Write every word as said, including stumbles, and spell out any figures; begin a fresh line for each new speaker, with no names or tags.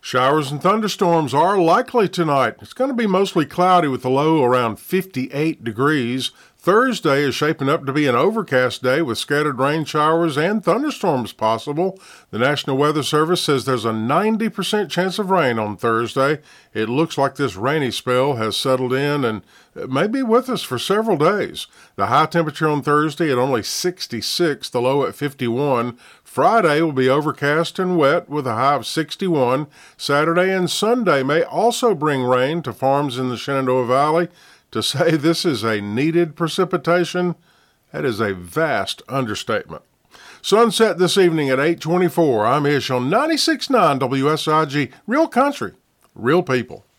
Showers and thunderstorms are likely tonight. It's going to be mostly cloudy with a low around fifty-eight degrees. Thursday is shaping up to be an overcast day with scattered rain showers and thunderstorms possible. The National Weather Service says there's a ninety percent chance of rain on Thursday. It looks like this rainy spell has settled in and may be with us for several days. The high temperature on Thursday at only sixty-six, the low at fifty-one. Friday will be overcast and wet with a high of sixty-one. Saturday and Sunday may also bring rain to farms in the Shenandoah Valley. To say this is a needed precipitation, that is a vast understatement. Sunset this evening at eight twenty-four. I'm Ish on ninety-six point nine W S I G. Real country, real people.